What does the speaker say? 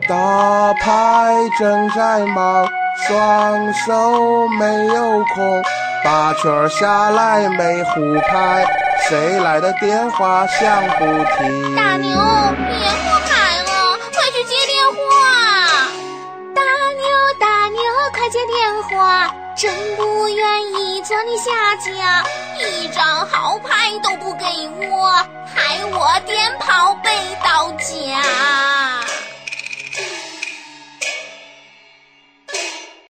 打牌正在忙，双手没有空，把圈下来没胡牌，谁来的电话响不停。 大牛，电话开了，快去接电话。 大牛，快接电话，真不愿意做你下家， 一张好牌都不给我，害我电炮被盗家。